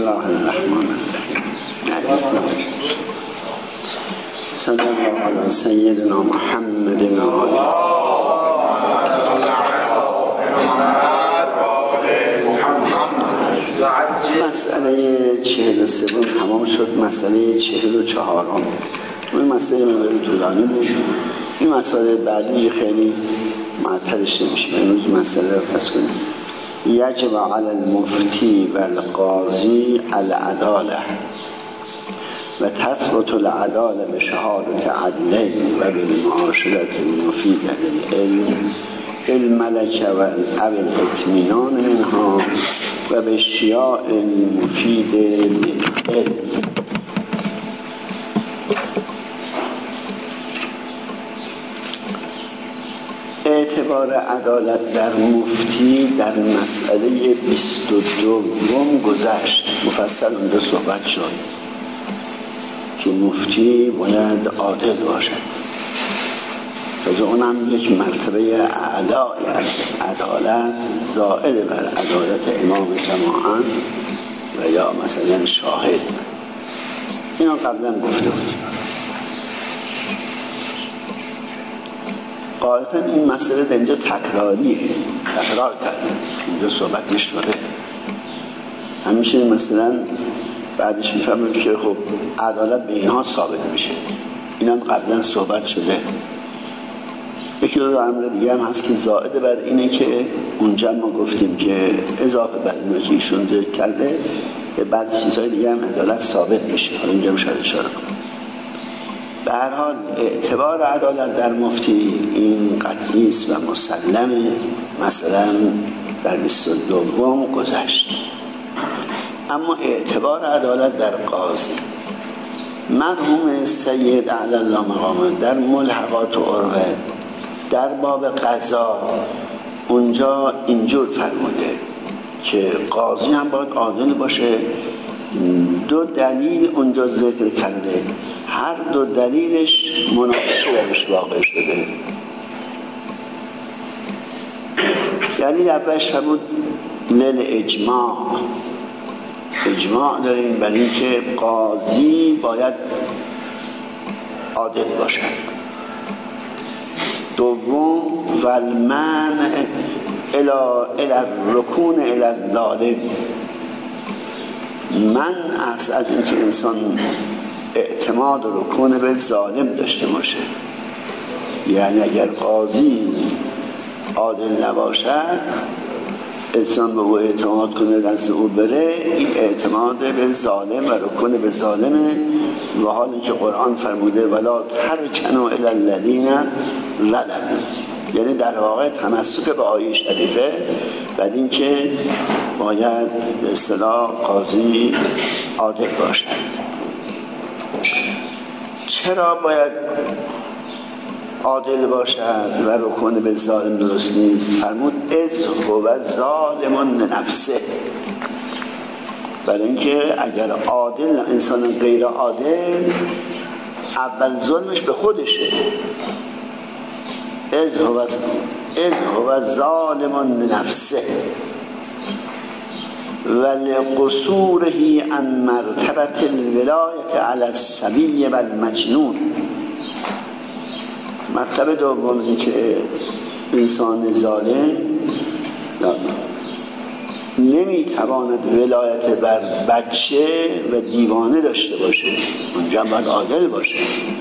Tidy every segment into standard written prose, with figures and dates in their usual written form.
الله الرحمن الرحیم. صلی الله علی سیدنا محمد و آله. مسئله 43 تمام شد. مسئله 44 اون مسئله مقدار طولانی بود. این مسئله بعدی خیلی معطلش نمیشه. امروز مسئله رو پس کنیم. یجب علی المفتی و القاضی العداله و تثبت العداله به شهادت عدلین و بالمعاشرة المفیده للعلم الملکه و الاطمینان منها و به اشتیاع المفید للعلم. اعتبار عدالت در مفتی در مسئله 22 گذشت. مفصل اونجا صحبت شد که مفتی باید عادل باشد. تازه اونم یک مرتبه اعلای از عدالت، زائد بر عدالت امام جماعت و یا مثلا شاهد. اینا قبلا گفته بود. غالبا این مسئله در اینجا تکراریه، تکرار کردن، اینجا صحبت شده. همیشه مثلا بعدش میفهمیم که خب عدالت به اینها ثابت میشه. اینم قبلا صحبت شده. یکی دو امر دیگه هم هست که زائد بر اینه که اونجا ما گفتیم که اضافه بر اینو که ایشون ذکر کرده بعد چیزهای دیگه هم عدالت ثابت میشه. حالا اینجا شاید اشاره کنم. به هر حال اعتبار عدالت در مفتی این قطعی است و مسلمه. مثلا در 22 گذشت. اما اعتبار عدالت در قاضی، مرحوم سید اعلی الله مقامه در ملحقات و عروه در باب قضا اونجا اینجور فرموده که قاضی هم باید عادل باشه. 2 دلیل اونجا ذکر کرده، هر 2 دلیلش مناقشه درش واقع شده. دلیل اولش فرمود اجماع داریم برای اینکه قاضی باید عادل باشد. دوم والمنع الى الرکون الى الظالم، من از اینکه انسان اعتماد و رکون به ظالم داشته باشه. یعنی اگر قاضی عادل نباشد، انسان به او اعتماد کنه، دست او بره، این اعتماد به ظالم و رکون به ظالمه. و حالی که قرآن فرموده ولا ترکنوا الی الذین ظلموا، یعنی در واقع تمسک به آیه شریفه بعد این که باید به اصطلاح قاضی عادل باشد. چرا باید عادل باشد و رکون به ظالم درست نیست؟ فرمود از هو ظالم لنفسه، برای اینکه اگر عادل انسان غیر عادل اول ظلمش به خودشه. از هو ظالم لنفسه ولقصوره عن مرتبة الولایت علی الصبی و المجنون. مرتبه دوم این که انسان ظالم نمیتواند ولایت بر بچه و دیوانه داشته باشه، اونجا باید عادل باشه.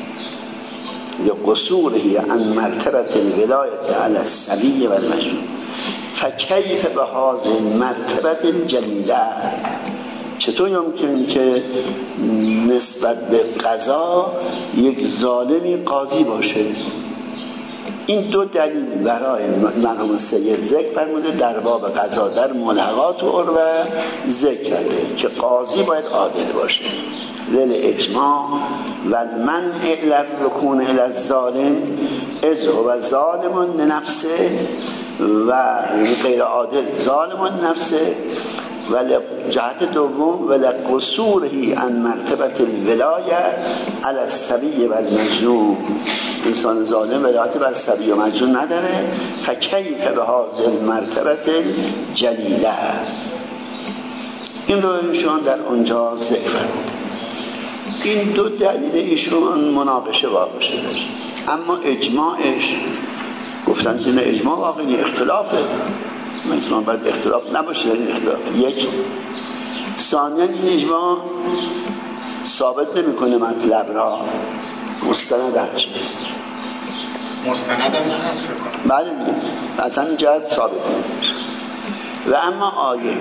لقصوره عن مرتبة الولایت علی الصبی و المجنون فکیف بهذه المرتبة الجلیله، چطور ممکن که نسبت به قضا یک ظالمی قاضی باشه؟ این 2 دلیل برای مرحوم سید ذکر فرموده در باب قضا در ملحقات و عروه ذکر کرده که قاضی باید عادل باشه. اجماع و المنع الی الرکون الی الظالم از هو ظالم لنفسه و غیر عادل ظالم لنفسه. و جهت دوم ولقصوره عن مرتبة الولایه علی الصبی و المجنون، انسان ظالم ولایت بر صبی و مجنون نداره. فکیف بهذه المرتبة الجلیله، این رو ایشون در اونجا ذکر کرد. این دو دلیل ایشون مناقشه واقع شده است، اما اجماعش گفتن که نه اجماع واقعی اختلافه، مثلا باید اختلاف نباشه در این اختلاف. یک ثانیا این اجماع ثابت نمیکنه مطلب را، مستند هر چیست، مستند هم هست بکنم بله اصلا این جهت ثابت نمیشه. و اما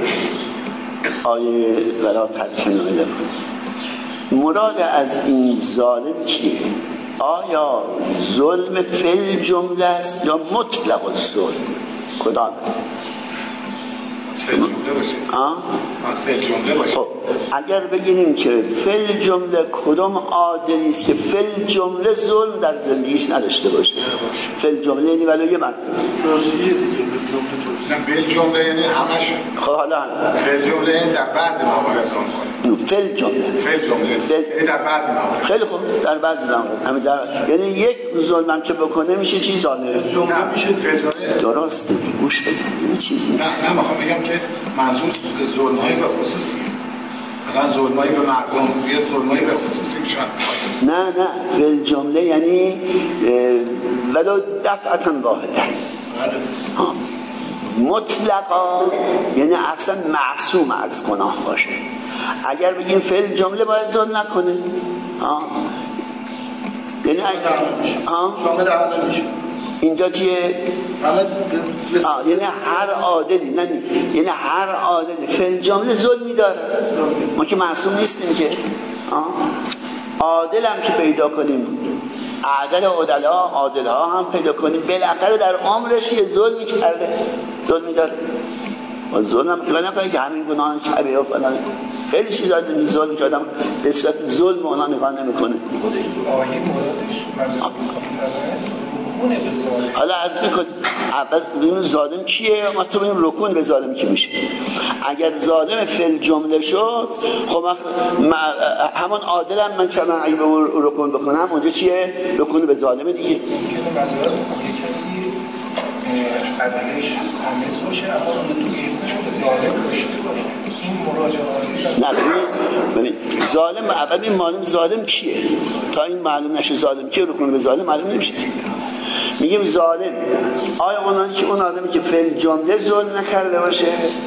آیه ولا تلکنوا ایدیکم، مراد از این ظالم کیه؟ آیا ظلم فی جمله است یا مطلق الظلم؟ کدام؟ فی جمله باشه. خب اگر بگیریم که فی جمله کدام عادلی است که فی جمله ظلم در زندگیش نداشته باشه؟ فی جمله یعنی ولو یه مرتبه جزئیه دیگه. فی جمله یعنی همش. خب حالا فی جمله یعنی در بعضی موارد ظلم کنه. فی جمله یعنی در بعضی موارد. خیلی خوب در بعضی موارد همین یعنی یک ظلمم که بکنه میشه چی ظالم؟ جمله میشه فی جمله. درسته گوش بدید این چیزی نیست. نه میخوام بگم که منظور ظلم‌های به خصوصیه، مثلا ظلم‌هایی به مردم، یه ظلم‌هایی به خصوصی شد. نه فی جمله یعنی ولو دفعتا واحده. مطلقا یعنی اصلا معصوم از گناه باشه. اگر بگیم فعل جمله باید ظلم نکنه، یعنی شامل همه میشه. اینجا چیه؟ یعنی هر عادلی، نه یعنی هر عادلی فعل جمله ظلمی داره. ما که معصوم نیستیم که. عادل هم که پیدا کنیم، عادل عادل‌ها هم پیدا کنیم، بالاخره در عمرش یه ظلمی کرده، ظلمی داره. و ظلم هم خیلی نکنه که همین گناه کبیره و فلان، خیلی چیزا داریم ظلم که آدم به صورت ظلم اونا نگاه نمی‌کنه. خودش تو آیه مرادش مذهب رکون به ظالم. حالا عرض می‌کنیم اول ببینیم ظالم کیه، ما تو ببینیم رکون به ظالم کی میشه. اگر ظالم فعل جمله شد، خب همون عادلم من که من اگه به رکون بکنم اونجا چیه؟ رکون به ظالمه دیگه. که مثلا کسی عدلش کامل باشه اما اون تو ایمانش به ظالم داشته باشه، این مراجعه نه ببین ظالم اول این معلوم ظالم کیه، تا این معلوم نشه ظالم کیه رکون به ظالم معلوم نمیشه. میگیم ظالم آیا اون آدمی که فعل جمله ظلم نکرده باشه؟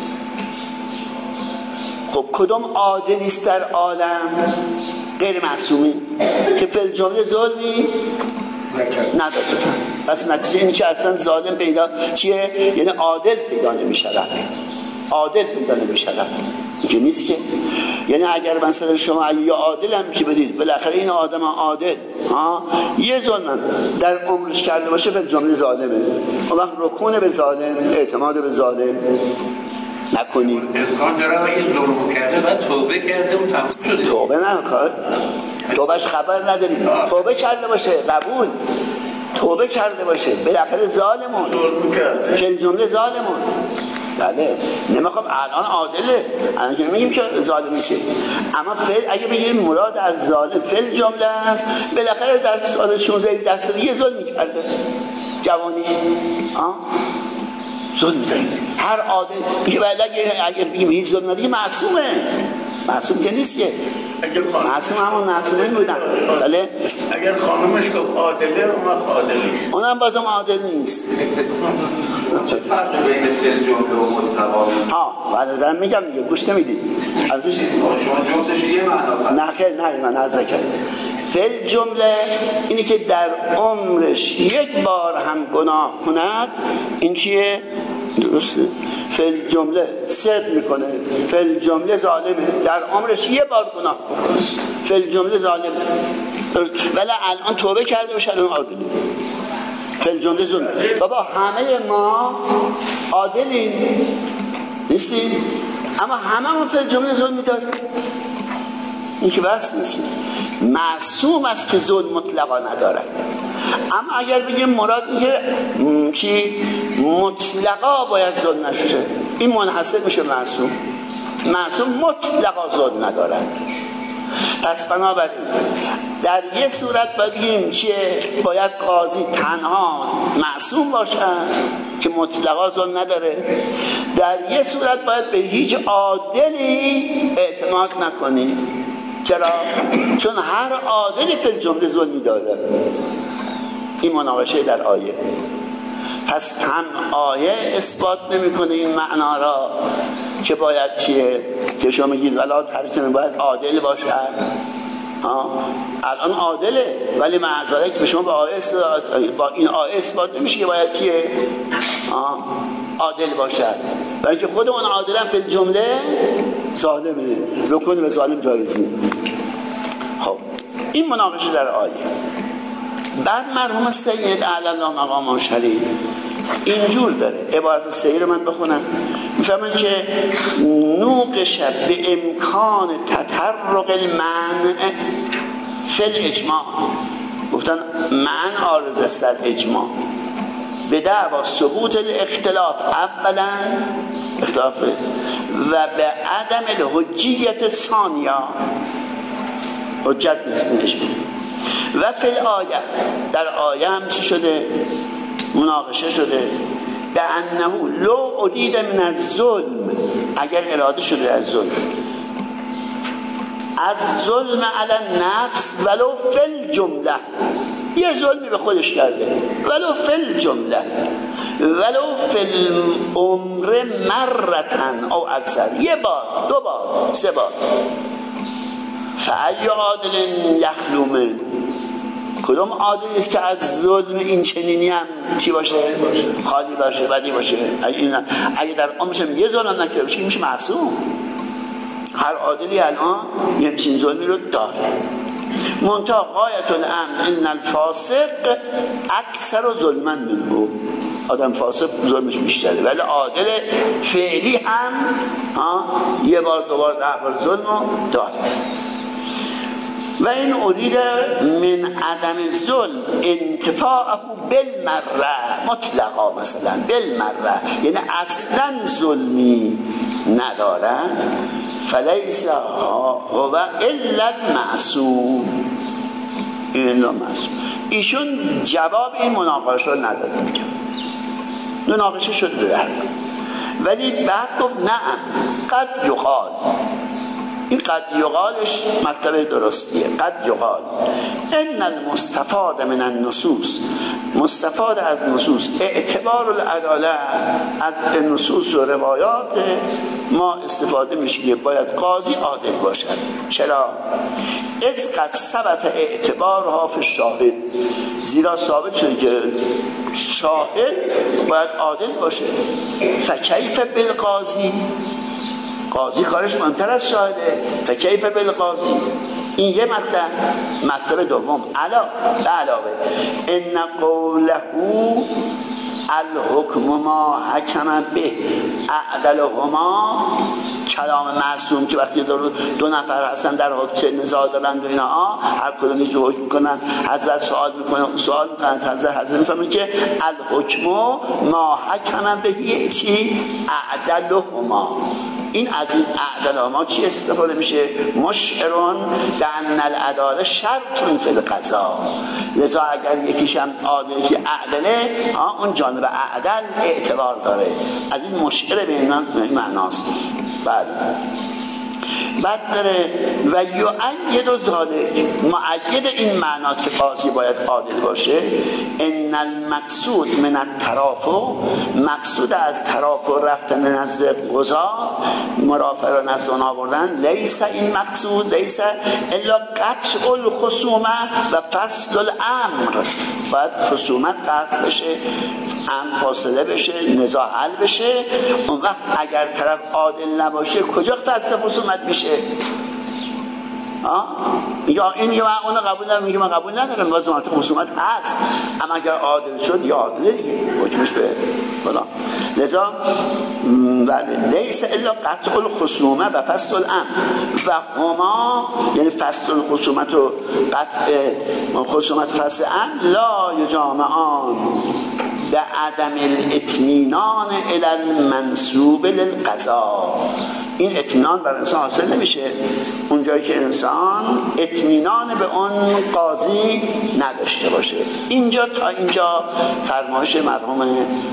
خب کدام عادلی است در عالم غیر معصومی که فعل جمله ظلمی نداره؟ پس نتیجه اینه که اصلا ظالم پیدا چیه؟ یعنی عادل پیدا نمی‌شود. عادل پیدا نمی‌شود. اینکه نیست که، یعنی اگر مثلا شما یا عادل هم که بدید بالاخره این آدم عادل یه ظلم در عمرش کرده باشه فعل جمله ظالمه. اون وقت رکون به ظالم، اعتماد به ظالم نکنید. امکان داره این ظلمو کرده بعد توبه کرده و تموم شده. توبه نکنه، توبهش خبر نداریم. توبه کرده باشه قبول، توبه کرده باشه بالاخره ظالمون فعل جمله ظالمون. بله نمیخوام الان عادله، الان که نمیگیم که ظالمی که، اما فعل اگه بگیم مراد از ظالم فعل جمله است، بالاخره در سال 16 سال یه ظلمی کرده جوانی ظلم داره. هر عادل میگه بله اگر بگیم هیچ ظلم نداره معصومه، معصوم که نیست که، معصوم همون معصومین بودن. بله اگر خانومش گفت عادله اون عادله نیست، اونم بازم عادل نیست. چه فرقی بین فعل جمله و مطلقا؟ ولی دارم میگم دیگه گوش نمیدید. ارزش شما جمله‌ش یه معنا نه خیر نه من عرض کردم فعل جمله اینی که در عمرش یک بار هم گناه کند، این چیه؟ درسته؟ فعل جمله صدق میکنه، فعل جمله ظالمه، در عمرش یه بار گناه بکنه فعل جمله ظالمه، ولی الان توبه کرده باشه الان عادله. فعل جمله ظلم. بابا همه ما عادلیم نیستیم، اما هممون فعل جمله ظلم می‌داریم. این که بحث نیست. معصوم است که ظلم مطلقا نداره. اما اگر بگیم مراد میگه چی مطلقا باید ظلم نشه، این منحصر میشه معصوم. معصوم مطلقا ظلم نداره. پس بنابراین در یه صورت بگیم چیه؟ باید قاضی تنها معصوم باشن، که مطلقا ظلم نداره. در یه صورت باید به هیچ عادلی اعتماد نکنی. چرا؟ چون هر عادلی فی الجمله ظلمی داره. این مناقشه در آیه. پس هم آیه اثبات نمیکنه این معنا را که باید چیه که شما میگید ولا ترکن باید عادل باشه. الان عادله ولی معذره که به شما با این آیه اثبات نمیشه که باید چیه عادل باشد، برای که خود اون عادل هم فی الجمله ظالمه، رکن به ظالم جایز نیست. خب این مناقشه در آیه. بعد مرحوم سید اعلی الله مقام شریف اینجور داره، عبارت سید رو من بخونم. میفهمن که نوقش به امکان تطرق المنع فی الاجماع، گفتن منع عارض است در اجماع به دعوا ثبوت الاختلاف اولا اختلاف و به عدم الحجیت ثانیا حجت نیست. و فی الآیه در آیه هم چی شده؟ مناقشه شده به انه لو ارید من الظلم، اگر اراده شده از ظلم، از ظلم علی النفس ولو فی الجمله، یه ظلمی به خودش کرده ولو فی الجمله ولو فی العمر مرتن او اکثر، یه بار دو بار سه بار، فأی عادل یخلو من، کدوم عادلی است که از ظلم این چنینی هم چی باشه؟ خالی باشه، بدی باشه. اگه در عمرش یه ظلم نکرده باشه میشه معصوم. هر عادلی الان یه همچین ظلمی رو داره. منتها غایت الامر ان الفاسق اکثر ظلما منه، آدم فاسق ظلمش بیشتره، ولی عادل فعلی هم یه بار دو بار 10 بار ظلم رو داره. و این ارید من عدم ظلم انتفاعه بالمره مطلقا، مثلا بالمره یعنی اصلا ظلمی ندارن، فلیس هو الا المعصوم، الا معصوم. ایشون جواب این مناقشه رو ندادن، مناقشه شده در، ولی بعد گفت نعم قد یقال، این قد یقالش مطلب درستیه. قد یقال ان المستفاد من النصوص، مستفاد از نصوص اعتبار العداله، از نصوص و روایات ما استفاده میشه که باید قاضی عادل باشد. چرا؟ از قد ثبت اعتبارها فی الشاهد، زیرا ثابت شده که شاهد باید عادل باشه. فکیف بالقاضی، قاضی کارش مهمتر از شاهده، فکیف بالقاضی. این یه مطلب دوم. علاوه ان قوله الحکم ما حکم به اعدلهما، کلام معصوم که وقتی دو نفر هستن در حکم نزاع دارن و اینا هر کدوم یه حکم میکنن، حضرت سوال میکنن حضرت میفهمن که الحکم ما حکم به چی؟ اعدلهما. این از این اعدلهما چی استفاده میشه؟ مشعرون بان العداله شرط فی القضاء، لذا اگر یکیش هم عادل که اعدله، اون جانب اعدل اعتبار داره. از این مشعر به این معناست. بعد داره و یؤید ذالک، معید این معناست که قاضی باید عادل باشه. ان المقصود من الترافع، مقصود از ترافع رفتن نزد قضا، مرافع را نزد اون آوردن، لیس این مقصود لیس الا قطع الخصومه و فصل الامر، باید خصومت قطع بشه، امر فاصله بشه، نزاع حل بشه. اون وقت اگر طرف عادل نباشه کجا فصل خصومت میشه؟ یا این یا اون قبول ندارم، میگه من قبول ندارم، باز خصومت هست، اما اگر عادل شد یا عادله دیگه، حکمش به فلان. لذا لیس الا قطع الخصومه و فصل الامر و هما، یعنی فصل الخصومت و قطع خصومت فصل امر لا یجامعان به عدم الاطمینان الی المنسوب للقضاء. این اطمینان بر انسان حاصل نمیشه اونجایی که انسان اطمینان به اون قاضی نداشته باشه. اینجا تا اینجا فرمایش مرحوم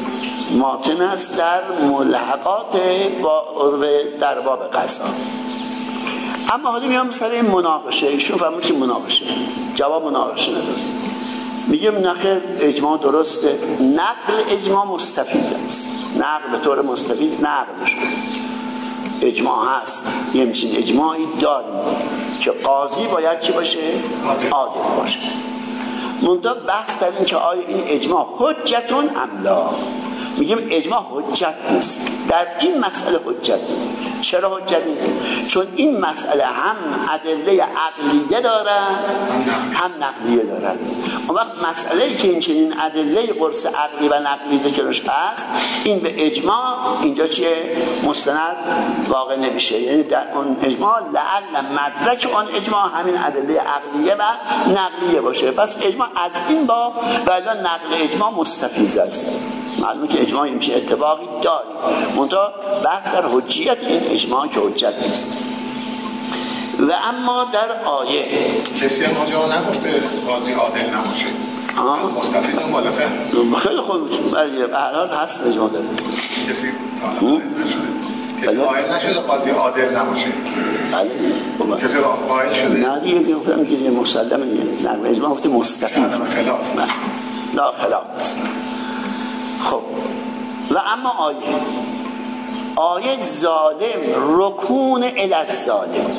ماتن است در ملحقات با عرف در باب قضا. اما حالا میام سر این مناقشه. ایشون فهمید که مناقشه جواب مناقشه نداره. میگم نخیر اجماع درسته، نقل اجماع مستفیض است، نقل به طور مستفیض نقل شده، اجماع هست، یه همچین اجماعی داریم که قاضی باید چی باشه؟ عادل باشه. منتها بحث در این که آیا این اجماع حجتون ام لا. میگیم اجماع حجت نیست، در این مسئله حجت نیست. چرا حجت نیست؟ چون این مسئله هم ادله عقلیه دارن هم نقلیه دارن. اون وقت مسئله‌ای که این چنین ادله قرص عقلی و نقلی ذکرش هست، این به اجماع اینجا چیه؟ مستند واقع نمیشه. یعنی در اون اجماع لعل مدرک اون اجماع همین ادله عقلیه و نقلیه باشه. پس اجماع از این با ولی نقل اجماع مستفیض است. معلومه که اجماع همچین اتفاقی داریم، منتها بحث در حجیت این اجماع که حجت نیست. و اما در آیه کسی هم آنجا نگفته قاضی عادل نباشه، مستفیض هم مالفه خیلی خوب به هر حال هست اجماع داره. کسی کسی قائل نشده قاضی عادل نباشه. بله کسی قائل شده؟ نه دیگه گفتم که یه مسلمه، نه اجماع گفته مستفیض خلاف لا خلاف است. خب و اما آیه ظالم رکون الی الظالم،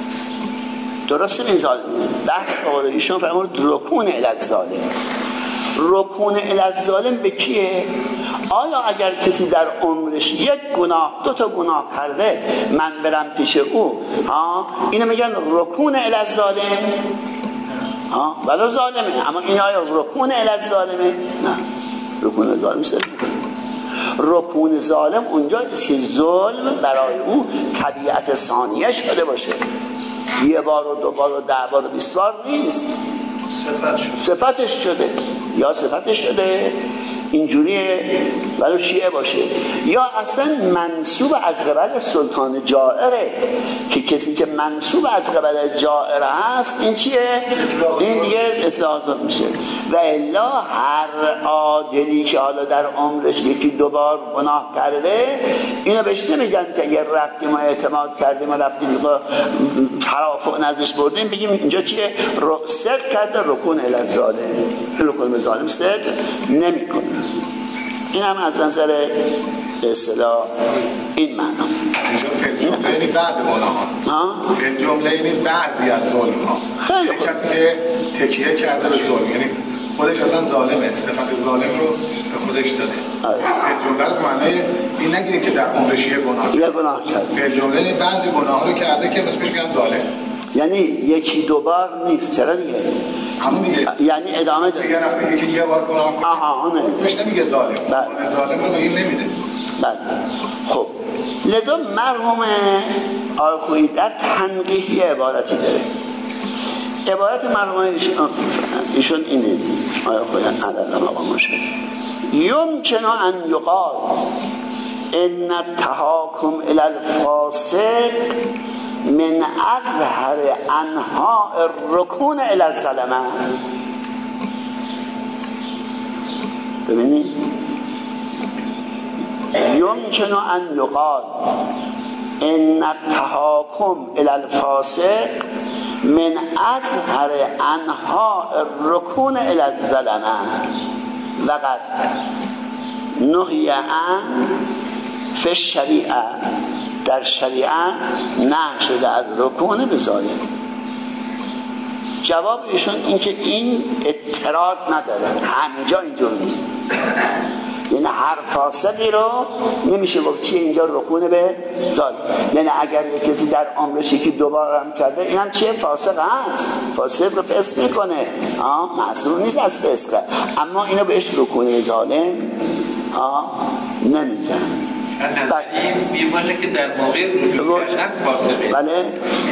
درسته این ظالم بحث قول ایشون فرمود رکون الی الظالم. رکون الی الظالم به کیه؟ آیا اگر کسی در عمرش یک گناه دو تا گناه کرده من برم پیش او اینو میگن رکون الی الظالم؟ ولو ظالمه، اما این آیا رکون الی الظالمه؟ نه، رکون ظالم سر رکون ظالم اونجا است که ظلم برای او طبیعت ثانیه شده باشه، یه بار و دو بار و 10 بار و 20 بار نیست، صفتش شده یا صفتش شده اینجوریه ولو شیعه باشه، یا اصلا منسوب از قبل سلطان جائره که کسی که منسوب از قبل جائره هست این چیه؟ این یه اطلاعات میشه. و الا هر عادلی که حالا در عمرش یکی دو بار گناه کرده اینو بهش نمیگن که اگر رفتیم و اعتماد کردیم و رفتیم و ترافع نزدش بردیم بگیم اینجا چیه؟ صدق کرده رکون الی الظالم، رکون به ظالم صدق نمیکنه. این هم از نظر به اصطلاح این معنا. جمله یعنی بعضی گناهان، فی جمله یعنی بعضی از ظلم ها. خیلی خوب. کسی که تکیه کرده به ظلم، یعنی خودش اصلا ظالمه، صفت ظالم رو به خودش داده. فی جمله رو معنی این نگیریم که در عمرش یه گناه کرده. فی جمله یعنی بعضی گناهان رو کرده که مثلش میگن ظالم. یعنی یکی دو بار نیست، چرا دیگه؟ همون دیگه. یعنی ادامه داره. دیگه رفته یکی یه بار گناه کنه. اونه. خودش نمیگه ظالم. ظالم رو به این نمیده. بله. خب لذا مرحوم آقای خویی در تنقیح عبارتی داره. عبارت مرحوم ایشون اینه آقای خویی عدد آقا ماشه یمکن ان یقال ان التحاکم الی الفاسق من اظهر انواع الرکون الی الظلمه. ببینید یمکن ان یقال ان التحاکم الی الفاسق من اظهر انواع الرکون الی الظلمه وقد نهی عن فی الشریعه، در شریعه نه شده از رکون به ظالم. جواب ایشون این که این اضطراد نداره، همینجا اینجور نیست، یعنی هر فاسقی رو نمیشه گفت چیه اینجا رکون به ظالم. یعنی اگر یک کسی در عمرش یکی دوبار هم کرده این هم چیه؟ فاسق هست، فاسق رو فسق میکنه، معصوم نیست از فسق، اما اینو بهش رکون به ظالم نمیگن. این باشه که در موقع رجوعش هم فاسقه. بله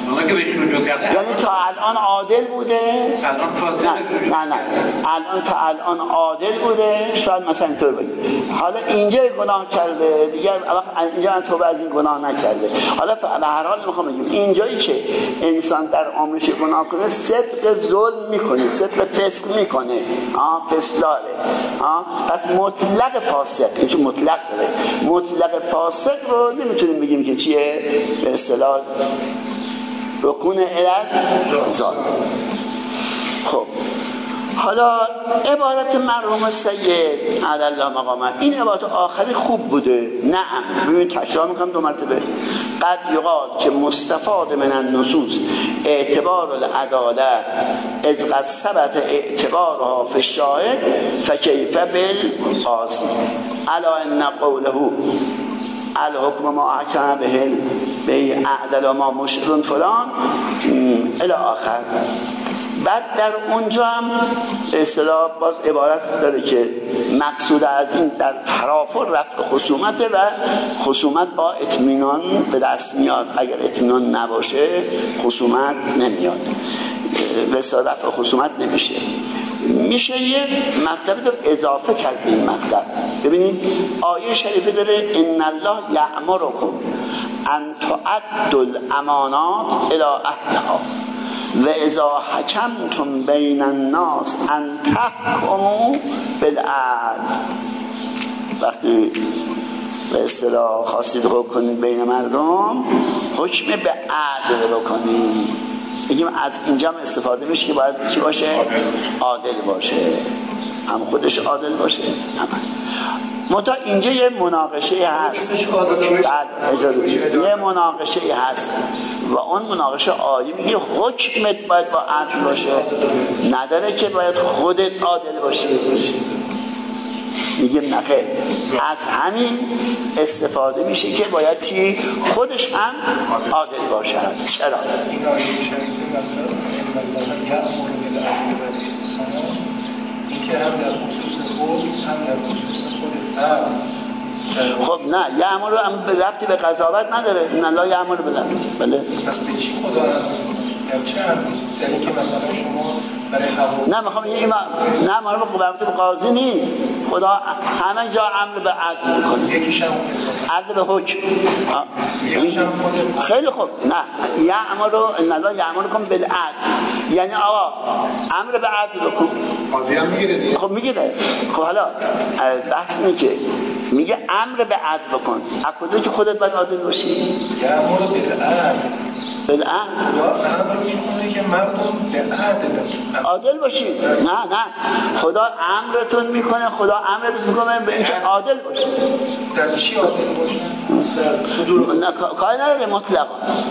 اون که بهش رجوع کرده یعنی تا الان عادل بوده، الان فاسد. نه الان تا الان عادل بوده، شاید مثلا اینطور بگیم حالا اینجا گناه کرده دیگه، اینجا توبه از این گناه نکرده. حالا به هر حال میخوام بگم اینجایی که انسان در عمرش گناه کنه صدق ظلم میکنه، صدق فسق میکنه، فسق داره، پس مطلق فاسق، این چون مطلق داره، مطلق فاسق رو نمیتونیم بگیم که چیه به اصطلاح رکون علت ظالم. خب حالا عبارت مرحوم سید عدالله مقامه، این عبارت آخری خوب بوده. نعم، ببین تکرار میکنم 2 مرتبه. قد یقال که مستفاد من النصوص اعتبار العداله از قد ثبت اعتبارها فی الشاهد فکیف بالقاضی الا ان قوله الحکم ما حکم به اعدل ما مشرون فلان الی آخر. بعد در اونجا هم اصطلاح باز عبارت داره که مقصود از این در ترافع رفع خصومت و خصومت با اطمینان به دست میاد، اگر اطمینان نباشه خصومت نمیاد، به رفع خصومت نمیشه. میشه یه مطلبی رو اضافه کرد به این مطلب. ببینید آیه شریفه داره ان الله یأمرکم ان تعدوا الامانات الی اهلها و اذا حکمتم بین الناس ان تحکموا بالعدل. وقتی به اصطلاح خواستید حکم کنید بین مردم، حکم به عدل بکنید. بگیم از اینجا هم استفاده میشه که باید چی باشه؟ عادل باشه، هم خودش عادل باشه متا اینجا یه مناقشه هست، یه مناقشه هست و اون مناقشه عالی میگه حکمت باید با عدل باشه، نداره که باید خودت عادل باشی. میگه نخیر، از همین استفاده میشه که باید چی؟ خودش هم عادل باشد. چرا؟ این آیه شریفه مثلا این که هم در خصوص حکم هم در خصوص خود فرد. خب نه، یأمر رو هم ربطی به قضاوت نداره. نه لا یأمر بدن. بله. پس به چی خدا گرچه هم در این که مثلا شما برای هوا نه میخوام این نه ما رو به قاضی نیست، خدا همه جا امر به عدل میکنه، یکیش هم عدل به حکم. خیلی خوب. نه یأمر رو ان الله یأمرکم بالعدل، یعنی آقا امر به عدل بکن. قاضی هم میگیره دیگه. خب میگیره. خب حالا بحث اینه که میگه امر به عدل بکن، از کجا که خودت باید عادل باشی؟ یأمر بالعدل. بالعدل امر میکنه که مردم به عدل عادل باشید. نه خدا امرتون میکنه، خدا امرتون میکنه به اینکه عادل باشید. در چی عادل باشید؟ در صدور کاری نداره مطلقا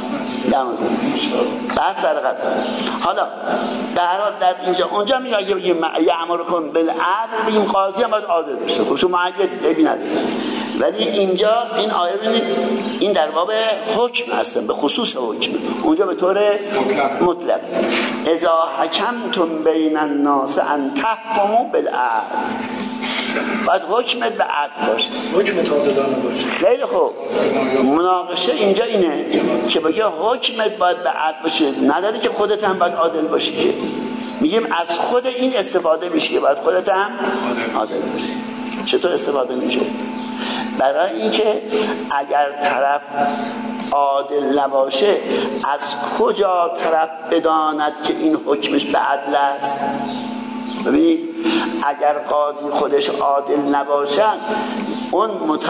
بحث در قضا. حالا در اینجا اونجا میگه یأمرکم بالعدل، بگیم قاضی هم باید عادل باشه. خب شما معیدید عیبی نداره، ولی اینجا این آیه ببینید این در باب حکم هستن، به خصوص حکم، اونجا به طور مطلق اذا حکمتم بین الناس ان تحکموا بالعدل، باید حکمت به عدل باشه، حکمت عادلانه باشه. خیلی خوب. مناقشه اینجا اینه که بگه حکمت باید به عدل باشه، نداره که خودت هم باید عادل باشی. که میگیم از خود این استفاده میشه که باید خودت هم عادل باشی. چطور استفاده میشه؟ برای اینکه اگر طرف عادل نباشه از کجا طرف بداند که این حکمش به عدل است؟ ببینید اگر قاضی خودش عادل نباشد، اون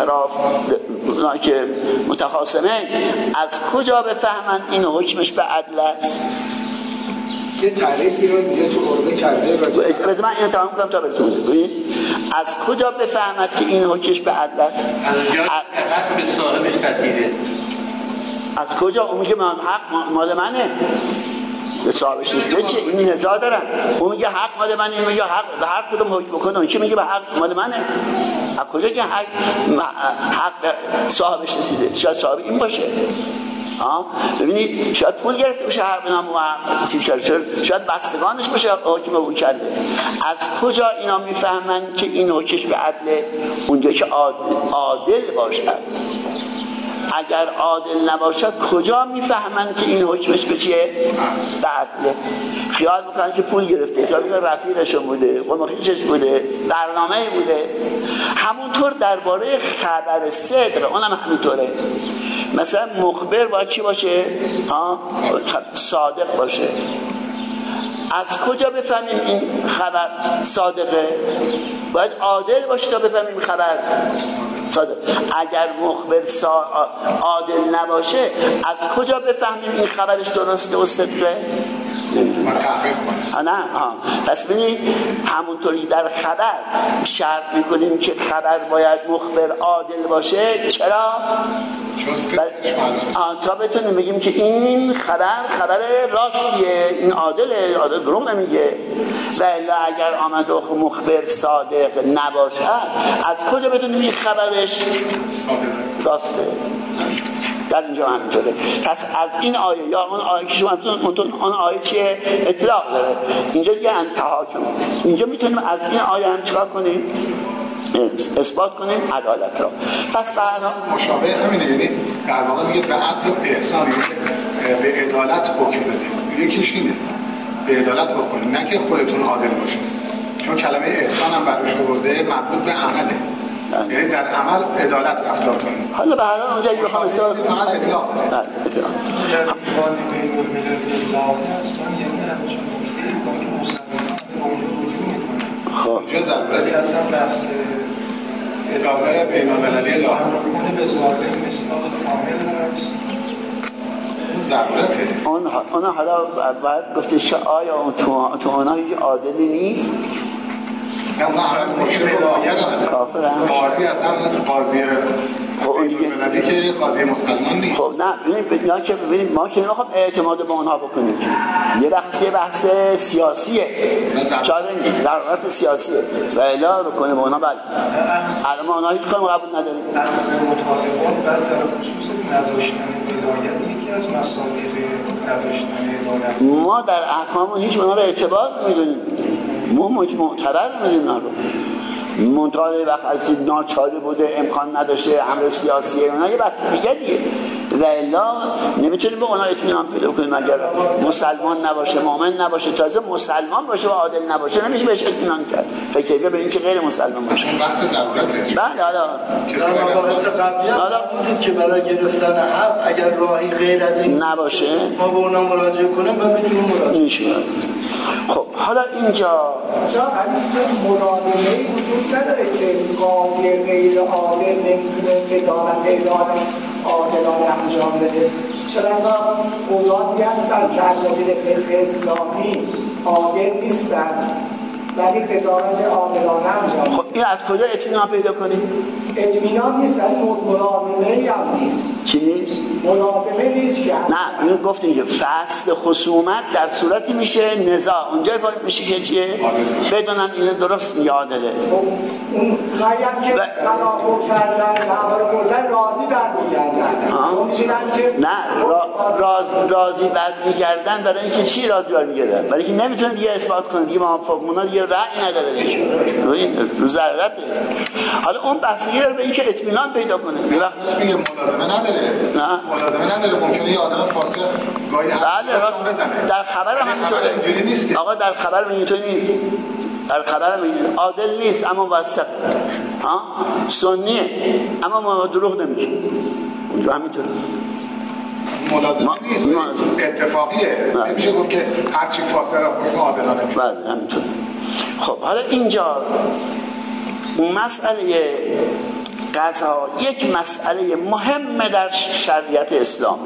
که متخاصمه از کجا بفهمن این حکمش به عدل است؟ یه تعریفی رو میگه تو عربه کرده راجع من اینو تمام کنم تا برسونم. ببین از کجا بفهمد که این حکمش به عدل است؟ حق به صاحبش رسیده. از کجا؟ اون میگه حق مال منه، به صاحبش رسیده چیه؟ این نزاع دارن. اون میگه حق مال منه، این میگه حق به هر کدوم حکم بکنه، اون که میگه به حق مال منه. از کجا که حق صاحبش رسیده؟ شاید صاحب این باشه. ببینید شاید پول گرفته باشه، هر بنام و چیز کرده، شاید بستگانش باشه حکم او کرده. از کجا اینا میفهمن که این حکمش به عدله؟ اونجا که عادل باشد. اگر عادل نباشد کجا میفهمن که این حکمش به چیه؟ به عدله. خیال میکنن که پول گرفته، خیال میکنن رفیقشون بوده، قومخیشش بوده، برنامه بوده. همونطور درباره خبر صدق اونم همینطوره. مثلا مخبر باید چی باشه؟ صادق باشه. از کجا بفهمیم این خبر صادقه؟ باید عادل باشه تا بفهمیم خبر صادق. اگر مخبر عادل نباشه از کجا بفهمیم این خبرش درسته و صدقه؟ نه. پس ببینید همونطوری در خبر شرط میکنیم که خبر باید مخبر عادل باشه. چرا؟ تا بتونیم بگیم که این خبر راستیه، این عادل دروغ نمیگه. و الا اگر آمد و مخبر صادق نباشه از کجا بدونیم این خبرش راسته؟ در اینجا همینطوره. پس از این آیه یا اون آیه که شما اون آیه چیه؟ اطلاق داره. اینجا دیگه انتهاکم. اینجا میتونیم از این آیه هم چیکار کنیم؟ اثبات کنیم عدالت را. پس برنامه مشابه همینه، یعنی در واقع میگه به عدل و احسان، به عدالت حکم بدید. یکیش اینه به عدالت حکم کنید، نه که خودتون عادل باشید. چون کلمه احسان هم براش آورده مربوط به عمله، یعنی در عمل عدالت رفتار کنید. حالا به هر حال اونجا بخوام استفاده کنم فقط اطلاق خب اینجا ضرورت اصلا بحث اداره بین‌المللی لاغر به ظاهر مثال کامل هست. ضرورته. اون حالا باید گفتش که آیا تو اونها هیچ عادلی نیست؟ نه اونها حالت مشرک و کافر هست. قاضی اصلا قاضی بین‌المللی که قاضی مسلمان نیست. خب نه ببینید ما که نمیخوام اعتماد به اونها بکنیم. یه بحث سیاسیه. چاره نیست، ضرورت سیاسیه. و الا رو کنه به اونها بله. الان ما اونها هیچ کاری قبول نداریم. اخذ مطالبات بعد در خصوص نداشتن ولایت یکی از مصادیق نداشتن عدالت. ما در احکام هیچ اونها رو اعتبار نمیدونیم. ما معتبر نمیدونیم اونها رو. منطقه وقت ناچاری بوده، امکان نداشته، امر سیاسیه، اونا یه بحث دیگه. و الا نمیتونیم به اونها اطمینان پیدا کنیم. اگر مسلمان نباشه، مؤمن نباشه، تازه مسلمان باشه و عادل نباشه نمیشه بهش اطمینان کرد. فکر به این که غیر مسلمان باشه. بحث ضرورته. بله حالا که برای گرفتن حق اگر راهی غیر از این نباشه ما به اونها مراجعه کنیم ما میتونیم مراجعه کنیم. خب حالا اینجا مناظره‌ای وجود نداره که قاضی غیر عادل نمیتونه قضاوت عادلانه انجام بده. چرا قضاتی هستن که از نظر فقه اسلامی عادل نیستن ولی قضاوت عادلانه انجام. خب این از کجا اطمینان پیدا کنیم؟ اطمینان نیست ولی مناظره هم نیست. چی نیست؟ مناظره نیست که نه اینو گفتیم که فصل خصومت در صورتی میشه نزاع، اونجا میشه که چیه؟ بدونن اینو درست میگه عادله. خب اون رایم که خلافو کردن سوار بردن راضی برمیگردن. نه راضی برمیگردن برای اینکه چی راضی برمیگردن؟ برای اینکه نمیتونه دیگه اثبات کنه دیگه موافقمون دیگه رأی نداره دیگه. رو ضرورته. حالا اون بحثی رو به اینکه اطمینان پیدا کنه. میگه ملازمه نداره. نه ملازمه نداره، ممکنه یه آدم فاسق گاهی راست بزنه. در خبر هم اینطوره. آقا در خبر اینطوری نیست. در خبر عادل نیست اما وسط. سنیه اما ما دروغ نمیگه. اونجا همینطوره. ملازمه نیست، اتفاقیه. نمیشه گفت که هر چی فاسق حکم عادلانه میشه. بله همینطوره. خب حالا اینجا مسئله قضا یک مسئله مهمه در شریعت اسلام.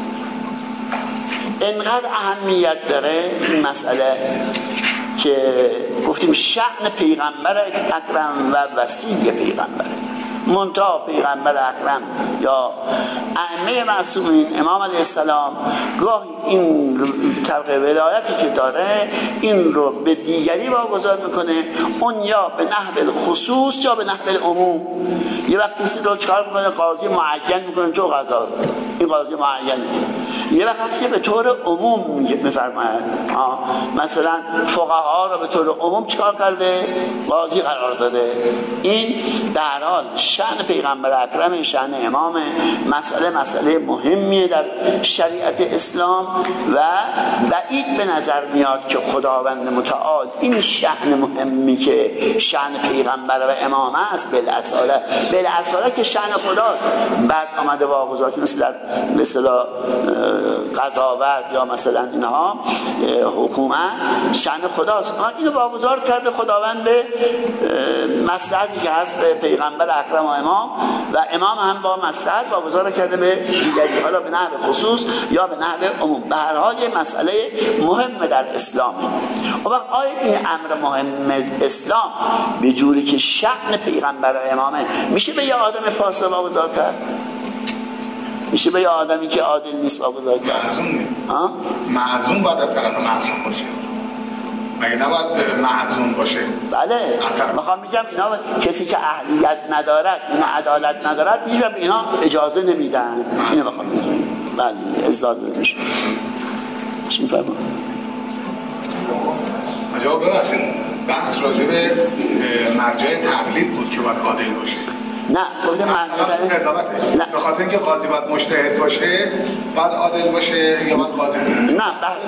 انقدر اهمیت داره این مسئله که گفتیم شأن پیغمبر اکرم و وصی پیغمبر منتها پیغمبر اکرم یا ائمه معصومین امام علیه السلام گاهی این طبق ولایتی که داره این رو به دیگری واگذار میکنه، اون یا به نحو الخصوص یا به نحو العموم. یه وقت کسی رو چکار میکنه قاضی معین میکنه تو قضا این قاضی معینه. یه وقت هست که به طور عموم میفرماید مثلا فقها رو به طور عموم چیکار کرده؟ قاضی قرار داده. این در حال شأن پیغمبر اکرم، شأن امام، مسئله مهمیه در شریعت اسلام و بعید به نظر میاد که خداوند متعال این شأن مهمی که شأن پیغمبر و امام است بالاصاله که شأن خداست، بعد آمده واگذار که مثلا قضاوت یا مثلا اینها حکومت شأن خداست. اینو واگذار کرده خداوند به مصلحتی که هست به پیغمبر اکرم و امام، و امام هم با مصلحت واگذار کرده به دیگری، حالا به نحو خصوص یا به نحو عموم. به هر حال یه مسئله مهمه در اسلام. اون وقت آیا این امر مهم اسلام به جوری که شأن پیغمبر و امامه میشه به یه آدم فاسق واگذار کرد؟ میشه به یه آدمی که عادل نیست واگذار کرد؟ معصوم باید از طرف معصوم باشه، مگه نباید معصوم باشه؟ بله، میخوام میگم اینا کسی که اهلیت ندارد، اینا عدالت ندارد، هیچ به اینا اجازه نمیدن. اینو میخوام میگم. بله، ازداد میشه. چی میفرمایید؟ جواب ببخشید، بحث راجع به مرجع تقلید بود که باید عادل باشه. نه، گفتم قضاوته. نه، به خاطر اینکه قاضی باید مجتهد باشه، باید عادل باشه یا باید قاضی؟ نه،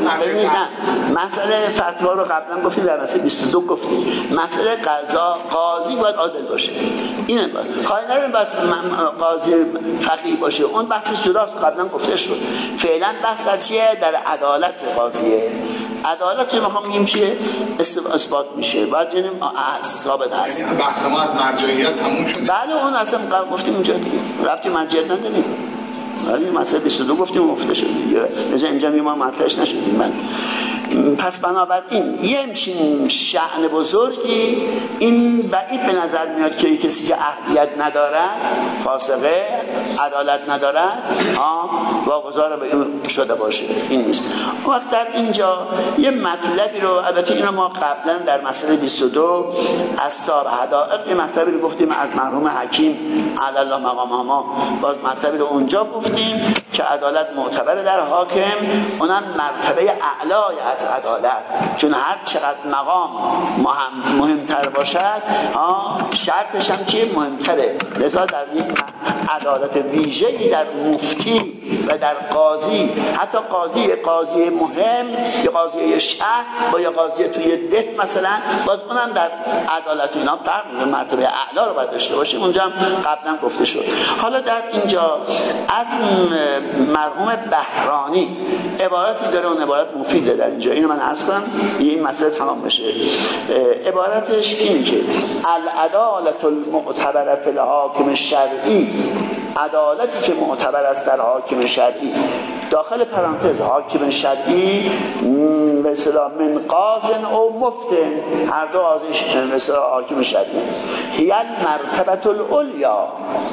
مسئله فتوا رو قبلا گفتیم، در مسئله 22 گفتیم. مسئله قاضی باید عادل باشه. اینه خواهی نداریم باید قاضی فقیه باشه، اون بحثش جداست، قبلا گفته شد. فعلا بحث در چیه؟ در عدالت قاضیه. عدالت رو میخوام بگیم چیه؟ اثبات میشه، باید ببینیم ثابت هست. یعنی بحث ما از مرجعیت تموم شد. بله، اون اصلا گفتیم اینجا دیگه ربطی مرجعیت نداریم. ولی مسئله 22 گفتیم گفته شد دیگه. مثلا اینجا ما مطرحش نشدیم. پس بنابراین یه همچین شأن بزرگی این بعید به نظر میاد که کسی که اهلیت نداره، فاسقه، عدالت نداره، واگذار به این شده باشه. این نیست. وقت در اینجا یه مطلبی رو، البته اینو ما قبلا در مسئله 22 از صاحب حدائق یه مطلبی رو گفتیم از مرحوم حکیم علی الله مقامهما، باز مطلبی رو اونجا گفتیم که عدالت معتبر در حاکم، اونم مرتبه اعلای از عدالت، چون هر چقدر مقام مهمتر باشد شرطش هم چیه؟ مهمتره. لذا در یک عدالت ویژه‌ای در مفتی و در قاضی، حتی قاضی مهم یا قاضی شهر با یا قاضی توی ده مثلا، باز اونم در عدالت اینا فرق میکنه، مرتبه اعلا رو باید داشته باشه. اونجا هم قبلا گفته شد. حالا در اینجا از مرحوم بهرانی عبارتی داره، اون عبارت مفیده در اینجا، اینو من عرض کنم این مسئله تمام بشه. عبارتش اینه که العدالت المعتبر فی الحاکم الشرعی، عدالتی که معتبر است در حاکم شرعی، داخل پرانتز حاکم شرعی به اصطلاح من قاضٍ او مفتٍ، هر دو قاضی به اصطلاح حاکم شرعی، هی المرتبة العلیا،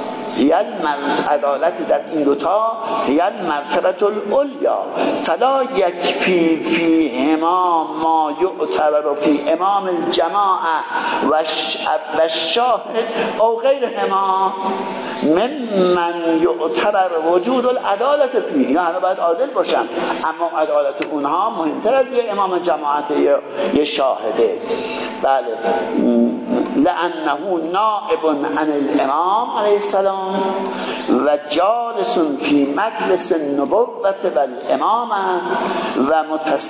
عدالت در این دوتا هی المرتبة العلیا، فلا یکفی فیهما ما یعتبر فی امام الجماعه و الشاهد او غیرهما ممن یعتبر وجود العدالت فی. اینا همه باید عادل باشن، اما عدالت اونها مهمتر از یه امام جماعت یه شاهده. بله، لأنه نائب عن الامام علیه السلام و جالس فی مجلس النبوة والامامه و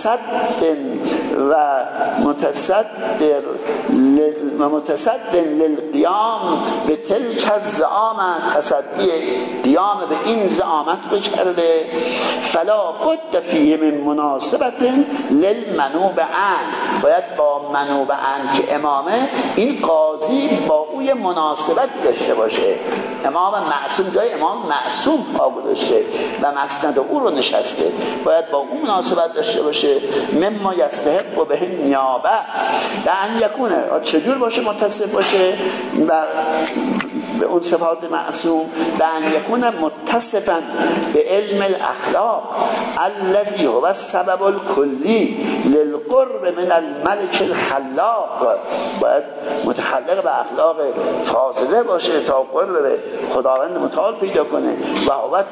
متصدر للقیام به تلک الزعامه، تصدی قیام به این زعامت رو کرده. فلا بد فیه من مناسبت للمنوب عن، باید با منوب عن که امامه، این قاضی با اوی مناسبت داشته باشه. امام معصوم جای امام معصوم پا گذاشته و مسند او رو نشسته، باید با اون مناسبت داشته باشه. مما یستحق و به نیابه به ان یکونه، چجور باشه؟ متصف باشه و به اون صفات معصوم، به ان یکون متصفا به علم الاخلاق الذی هو السبب الکلی للقرب من الملک الخلاق، باید متخلق به اخلاق فاضله باشه تا قرب به خداوند متعال پیدا کنه. و هو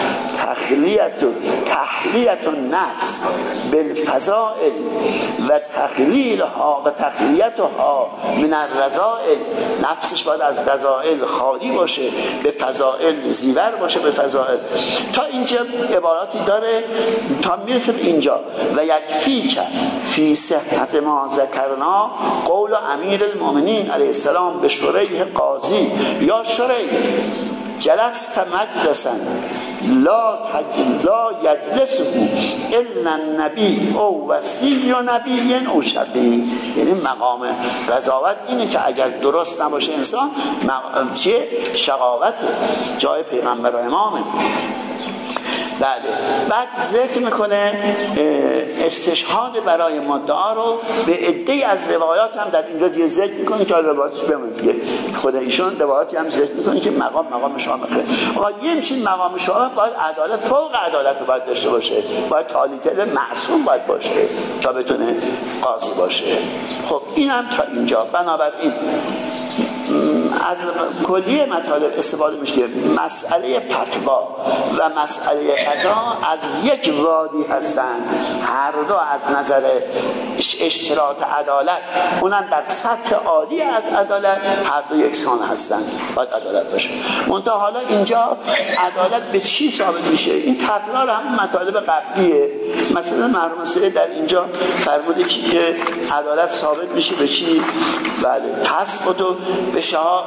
تحلیت النفس بالفضائل و تخلیلها و تخلیتها من الرذائل، نفسش باید از رذائل خالی باشه، به فضائل زیور باشه، به فضائل. تا اینجا عباراتی داره تا میرسه به اینجا. و یکفی که فی صحت ما ذکرنا قول امیر المؤمنین علیه السلام به شریح قاضی یا شریح جلست مجلسا لا یجلسه الا النبی او وصی نبی او شفیع. یعنی مقام قضاوت اینه که اگر درست نباشه انسان چیه؟ شقاوته، جای پیغمبر و امامه. بله. بعد ذکر میکنه استشهاد برای مدعا رو به عده‌ای از روایات هم در اینجا ذکر میکنه که روایاتش بمونه دیگه. خود ایشون روایاتی هم ذکر میکنه که مقام شامخه. اما یه همچین مقام شامخ باید عدالت فوق عدالت رو باید داشته باشه، باید طالب معصوم باید باشه تا بتونه قاضی باشه. خب این هم تا اینجا. بنابراین از کلیه مطالب استفاده میشه. مسئله فتوا و مسئله قضا از یک وادی هستن، هر دو از نظر اشتراط عدالت، اونم در سطح عالی از عدالت، هر دو یکسان هستن، باید عدالت باشه. منتها حالا اینجا عدالت به چی ثابت میشه؟ این تکرار هم مطالب قبلیه. مثلا مرحوم سید در اینجا فرموده که عدالت ثابت میشه به چی؟ بله، تثبت به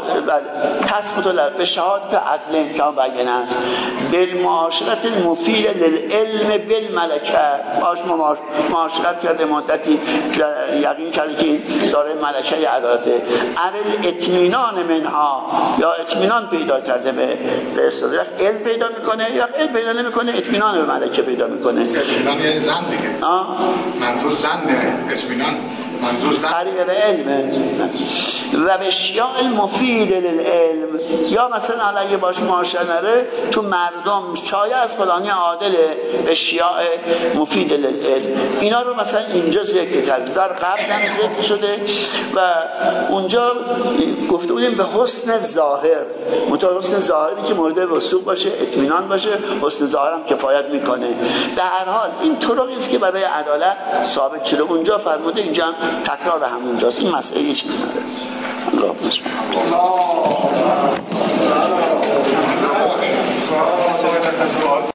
به شهادت عدل که بیان است، بالمعاشرت المفید للعلم بالملکه، باش معاشرت کرده مدتی یقین کرده که این داره ملکه عدالته، اول اطمینان منها، یا اطمینان پیدا کرده به اصطلاح علم پیدا میکنه، یا علم پیدا نمیکنه اطمینان به ملکه پیدا میکنه. اطمینان یعنی زن دیگه، منظور زن نه، اطمینان منظور طریق به علمه. و به شیاع المفید للعلم، یا مثلا علیه باش معاشره نره تو مردم شایع از فلانی عادله، به شیاع مفید للعلم. اینا رو مثلا اینجا ذکر کرد، در قبل هم ذکر شده و اونجا گفته بودیم به حسن ظاهر، مطابق حسن ظاهری که مورد وثوق باشه، اطمینان باشه، حسن ظاهر هم کفایت میکنه. به هر حال این طرقی است که برای عدالت ثابت شده. اونجا فرموده، اینجا هم تکرار همونجاست. این مسئله یه چیز نداره. الله بسم الله.